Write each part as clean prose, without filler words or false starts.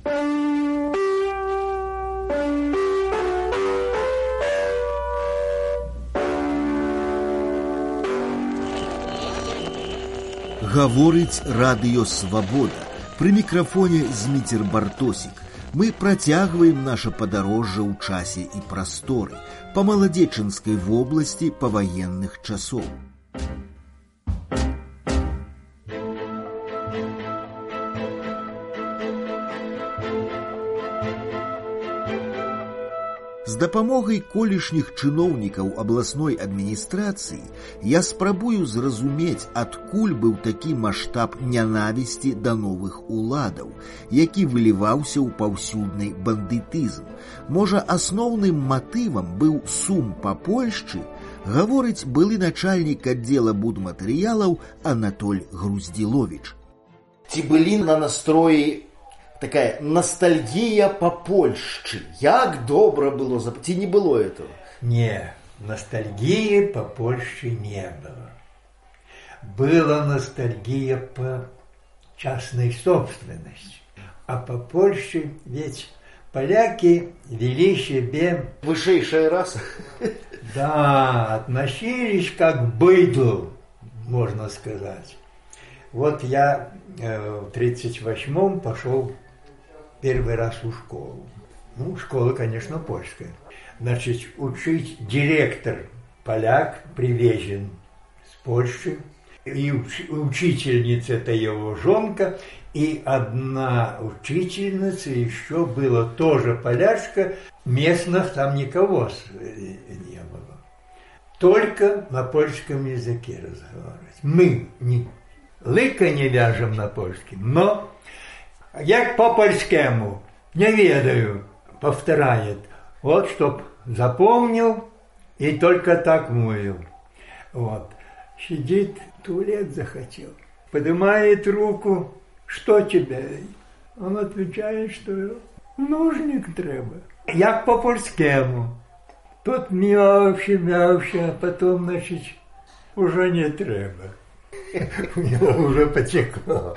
Гаворыць радыё «Свабода». Пры мікрафоне Зміцер Бартосік. Мы працягваем наша падарожжа ў часе і прасторы па Маладзечынскай вобласці паваенных часоў. З дапамогай колішніх чыноўнікаў абласной адміністрацыі я спрабую зразумець, адкуль быў такі маштаб нянавісці да новых уладаў, які выліваўся ў паўсюдны бандытызм. Можа, асноўным матывам быў сум па Польшчы, гаворыць былы начальнік аддзела будматэрыялаў Анатоль Груздзіловіч. Ці былі на настроі такая ностальгия по Польшчы. Як добра было, ці не было этого? Не, ностальгии по Польше не было. Была ностальгия по частной собственности. А по Польше ведь поляки вели себе... Высшая раса. Да, относились как к быдлу, можно сказать. Вот я в 1938-м пошел первый раз в школу. Ну, школа, конечно, польская. Значит, учить директор поляк привезен с Польши. И учительница это его жонка. И одна учительница еще была тоже полячка. Местных там никого не было. Только на польском языке разговаривать. Мы лыка не вяжем на польском, но як по-польскому, не ведаю, повторяет. Вот, чтоб запомнил и только так мовил. Вот. Сидит, туалет захотел. Поднимает руку. Что тебе? Он отвечает, что ножник треба. Як по-польскому. Тут мявши, а потом, значит, уже не треба. У него уже потекло.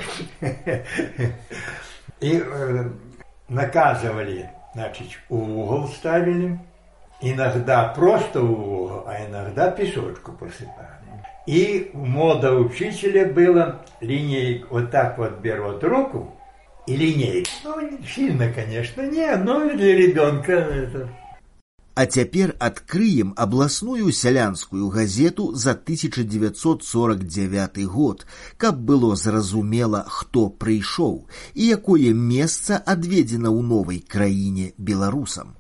И наказывали, значит, угол ставили. Иногда просто угол, а иногда песочку посыпали. И мода учителя была линейку, вот так вот берут руку и линейку. Ну, не сильно, конечно, не, но для ребенка это... А цяпер адкрыем абласную сялянскую газету за 1949 год, каб было зразумела, хто прыйшоў і якое месца адведзена ў новай краіне беларусам.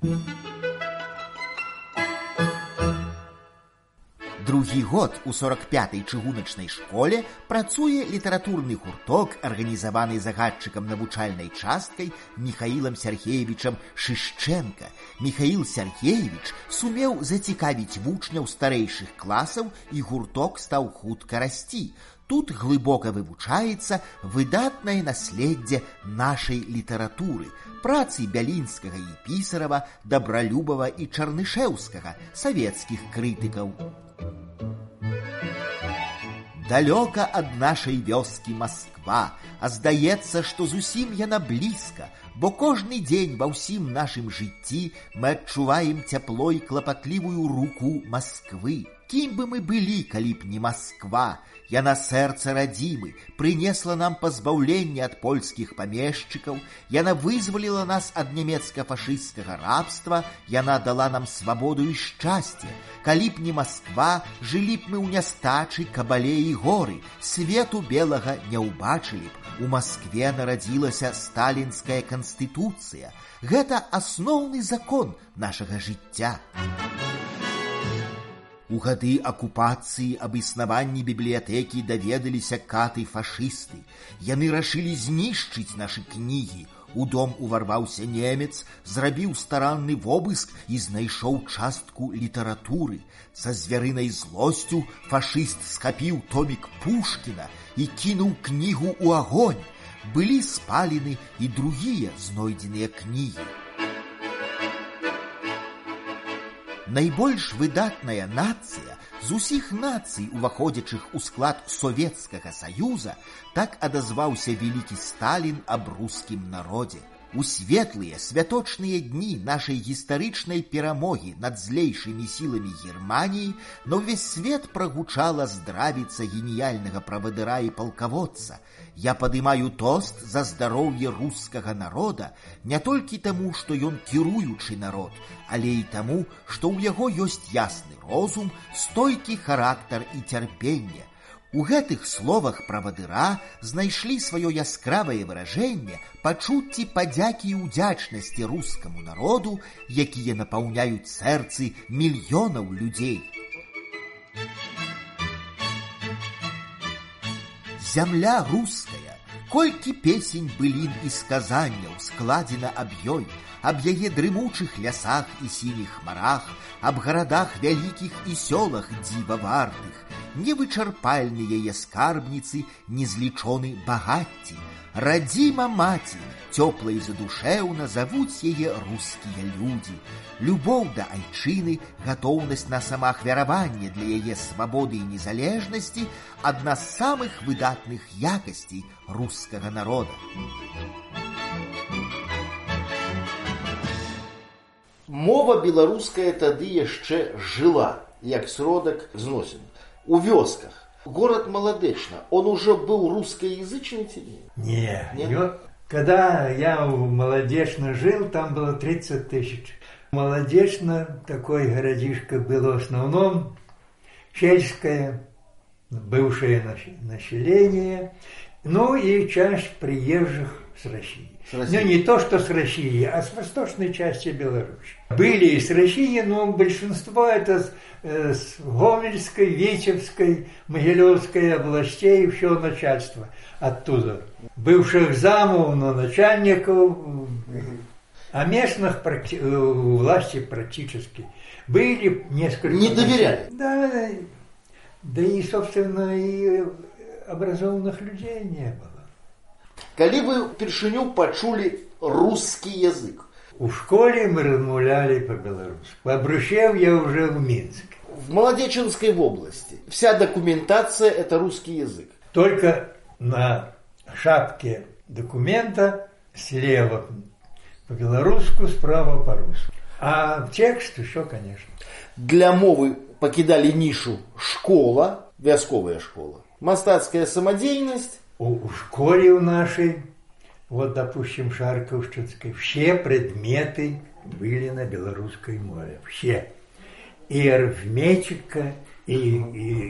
Другі год у 45-й чыгуначнай школе працуе літаратурны гурток, арганізаваны загадчыкам навучальнай часткай Міхаілам Сяргеевічам Шышчэнка. Міхаіл Сяргеевіч сумеў зацікавіць вучняў старэйшых класаў, і гурток стаў хутка расці. Тут глыбока вывучаецца выдатнае наследдзе нашай літаратуры, працы Бялінскага і Пісарава, Дабралюбава і Чарнышэўскага, савецкіх крытыкаў. Далёка ад нашай вёскі Масква, а здаецца, што зусім яна блізка, бо кожны дзень ва ўсім нашым жыцці мы адчуваем цяпло і клапатлівую руку Масквы. Кім бы мы былі, калі б не Масква? Яна сэрца радзімы, прынесла нам пазбаўленне ад польскіх памешчыкаў, яна вызваліла нас ад нямецка-фашысцкага рабства, яна дала нам свабоду і шчасце. Калі б не Масква, жылі б мы ў нястачы, кабале і горы, свету белага не ўбачылі б. У Маскве нарадзілася сталінская канстытуцыя. Гэта асноўны закон нашага жыцця. У гады акупацыі аб існаванні бібліятэкі даведаліся каты-фашысты. Яны рашылі знішчыць нашы кнігі. У дом уварваўся немец, зрабіў старанны вобыск і знайшоў частку літаратуры. Са звярынай злосцю фашыст схапіў томік Пушкіна і кінуў кнігу ў агонь. Былі спалены і другія знойдзеныя кнігі. Найбольш выдатная нацыя з усіх нацый, уваходзячых у склад Савецкага Саюза, так адазваўся вялікі Сталін аб рускім народзе. У светлыя святочныя дні нашай гістарычнай перамогі над злейшымі сіламі Германіі на ўвесь свет прагучала здравіца геніяльнага правадыра і палкаводца. Я падымаю тост за здароўе рускага народа не толькі таму, што ён кіруючы народ, але і таму, што ў яго ёсць ясны розум, стойкі характар і цярпенне. У гэтых словах правадыра знайшлі сваё яскравае выражэнне пачуцці падзякі і ўдзячнасці рускаму народу, якія напаўняюць сэрцы мільёнаў людзей. Зямля руская, колькі песень, былін і сказанняў складзена аб ёй, аб яе дрымучых лясах і сініх марах, аб гарадах вялікіх і сёлах дзіва вартых, невычарпальны яе скарбніцы, незлічоны багацці. Радзіма маці, цёпла і задушэўна завуць яе рускія людзі. Любоў да айчыны, гатоўнасць на самаахвяраванне для яе свабоды і незалежнасці – адна з самых выдатных якасцей рускага народа. Мова беларуская тады яшчэ жыла, як сродак зносін. У вёсках. Город Молодечно, он уже был русскоязычный ці не? Нет. Когда я в Молодечно жил, там было 30 тысяч. Молодечно, такой городишко было в основном сельское, бывшее население, ну и часть приезжих с России. Ну, не то, что с России, а с восточной части Беларуси. Были и с России, но большинство это с Гомельской, Витебской, Могилевской областей, все начальство оттуда. Бывших замов, но начальников, а местных власти практически. Были несколько... Не доверяли? Да и, собственно, и образованных людей не было. Калі вы впершыню пачулі русский язык? У школе мы размаўлялі по-белорусски. Побрущев я уже в Минске. В Молодеченской области вся документация – это русский язык. Только на шапке документа слева по-белорусски, справа по-русски. А текст еще, конечно. Для мовы покидали нишу школа, вясковая школа, мастацкая самодеятельность. У школе у нашей, вот, допустим, Шарковщинской, все предметы были на белорусской мове. Все. И арифметика, и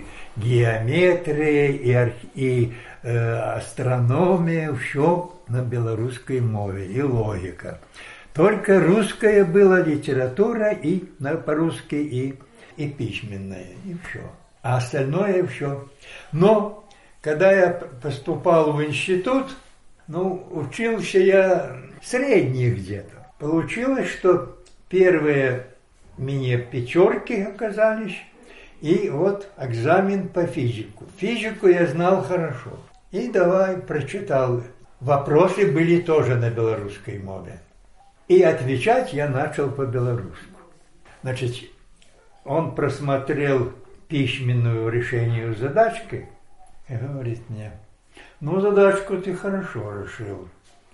геометрия, и астрономия, все на белорусской мове, и логика. Только русская была литература и по-русски, и письменная, и все. А остальное все. Но когда я поступал в институт, учился я средний где-то. Получилось, что первые мне пятерки оказались, и вот экзамен по физику. Физику я знал хорошо. И давай прочитал. Вопросы были тоже на белорусской мове. И отвечать я начал по-белорусски. Значит, он просмотрел письменную решение задачки и говорит мне: задачку ты хорошо решил.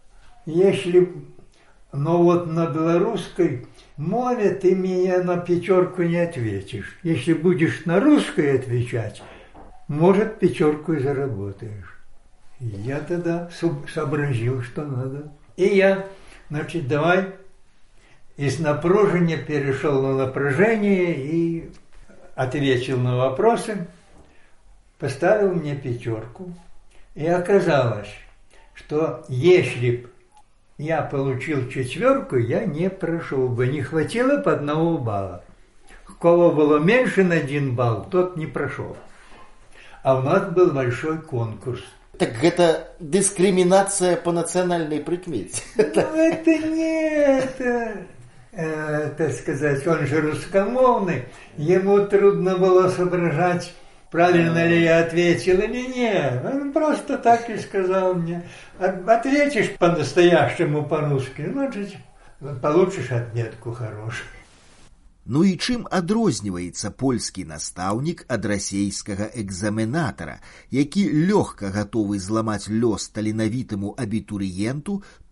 Но вот на белорусской мове ты меня на пятерку не ответишь. Если будешь на русской отвечать, может, пятерку и заработаешь. И я тогда сообразил, что надо. И я, давай из напружения перешел на напряжение и ответил на вопросы, поставил мне пятерку. И оказалось, что если б я получил четверку, я не прошел бы, не хватило по 1 балла. У кого было меньше на 1 балл, тот не прошел. А у нас был большой конкурс. Так это дискриминация по национальной прикмете. Это не это, так сказать, он же русскомовный, ему трудно было соображать, правильно ли я ответил или нет. Он просто так и сказал мне: ответишь по-настоящему по-русски, значит, получишь отметку хорошую. Ну і чым адрозніваецца польскі настаўнік ад расейскага экзаменатара, які лёгка гатовы зламаць лёс таленавітаму абітурыенту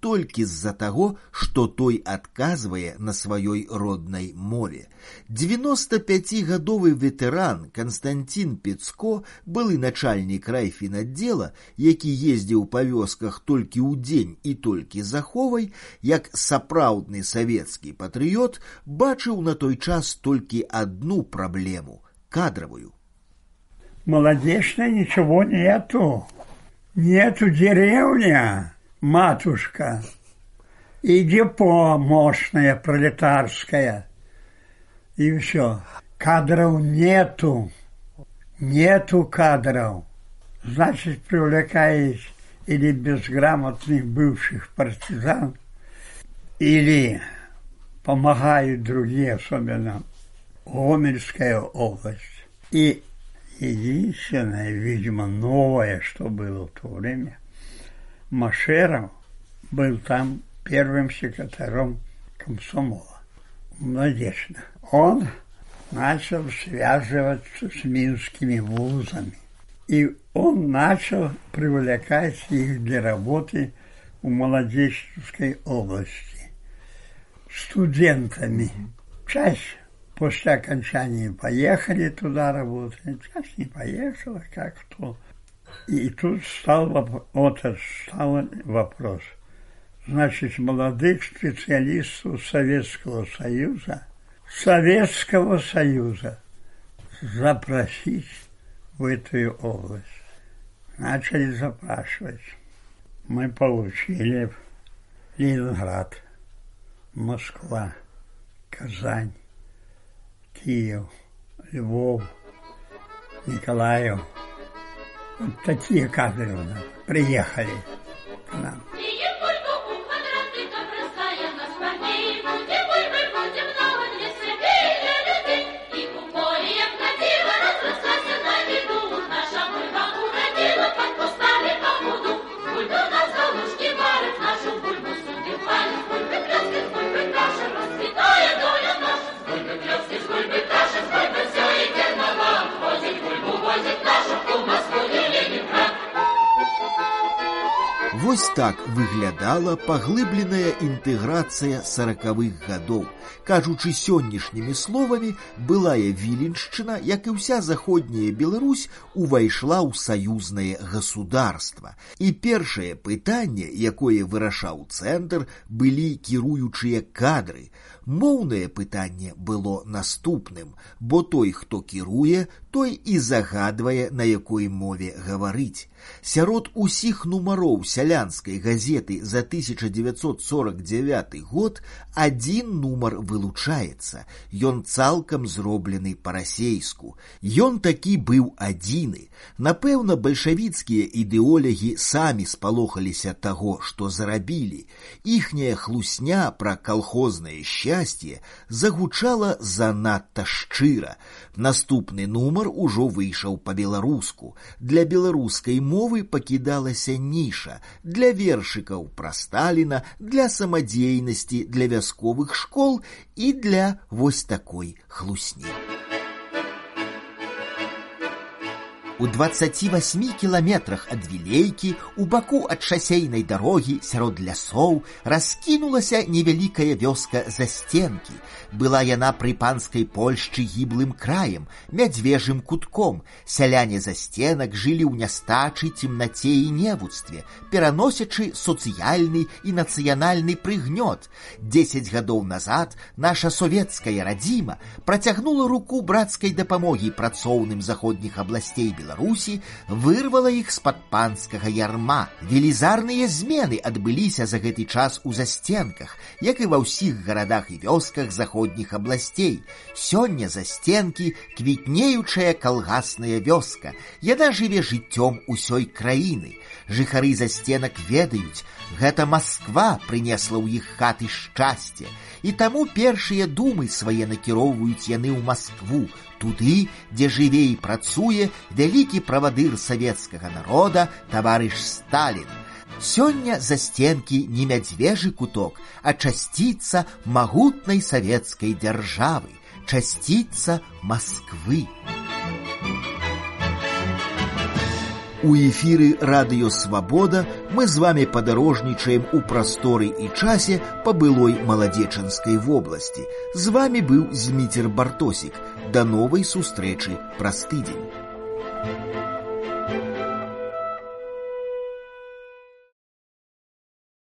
толькі з-за таго, што той адказвае на сваёй роднай мове. 95-гадовы ветэран Константин Пецко, былы начальнік райфінаддзела, які ездзіў па вёсках толькі ў дзень і толькі з аховай, як сапраўдны савецкі патрыёт, бачыў на той час толькі одну праблему – кадровую. Молодечно ничего нету. Нету деревня, матушка, и депо мощное, пролетарское. И все. Кадров нету. Нету кадров. Значит, привлекаешь или безграмотных бывших партизан, или помогают другие, особенно Гомельская область. И единственное, видимо, новое, что было в то время, Машеров был там первым секретарем комсомола. Надежда. Он начал связываться с минскими вузами. И он начал привлекать их для работы в Молодечной области студентами. Часть после окончания поехали туда работать, часть не поехала, как кто. И тут стал вопрос. Значит, молодых специалистов Советского Союза запросить в эту область. Начали запрашивать. Мы получили Ленинград, Москва, Казань, Киев, Львов, Николаев. Вот такие кадры у нас приехали к нам. Вось так выглядала паглыбленая інтэграцыя 40-х гадоў. Кажучы сённяшнімі словамі, былая Віленшчына, як і ўся заходняя Беларусь, увайшла ў саюзнае государства. І першае пытанне, якое вырашаў цэнтр, былі кіруючыя кадры. Моўнае пытанне было наступным, бо той, хто кіруе, той і загадвае, на якой мове гаварыць. Сярод усіх нумароў сялянскай газеты за 1949 год адзін нумар вылучаецца. Ён цалкам зроблены па-расейску. Ён такі быў адзіны. Напэўна, бальшавіцкія ідэолягі самі спалохаліся таго, што зарабілі. Іхняя хлусня пра калхознае шчасце загучала занадта шчыра. Наступны нумар ужо выйшаў па-беларуску. Для беларускай мовы пакідалася ніша для вершыкаў пра Сталіна, для самадзейнасці, для вясковых школ і для вось такой хлусні. У 28 кіламетрах ад Вілейкі, у баку ад шасейнай дарогі, сярод лясоў, раскінулася невялікая вёска Застенкі. Была яна пры панскай Польшчы гіблым краем, мядзвежым кутком. Сяляне Застенак жылі ў нястачы, цемнаце і невуцтве, пераносячы сацыяльны і нацыянальны прыгнёт. 10 гадоў назад наша савецкая радзіма працягнула руку брацкай дапамогі працоўным заходніх абласцей Беларусі, вырвала іх з-пад панскага ярма. Велізарныя змены адбыліся за гэты час у Застенках, як і ва ўсіх гарадах і вёсках заходніх абласцей. Сёння Застенкі – квітнеючая калгасная вёска. Яна жыве жыццём усёй краіны. Жыхары Застенак ведаюць, гэта Масква прынесла ў іх хаты шчасце. І таму першыя думы свае накіроўваюць яны ў Маскву, туды, дзе жыве і працуе вялікі правадыр савецкага народа таварыш Сталін. Сёння Застенкі не мядзвежы куток, а часціца магутнай савецкай дзяржавы, часціца Масквы. У эфіры радыё Свабода мы з вами падарожнічаем у прасторы і часе па былой Маладзечанскай вобласці. З вами быў Зміцер Бартосік. Да новай сустрэчы праз тыдзень.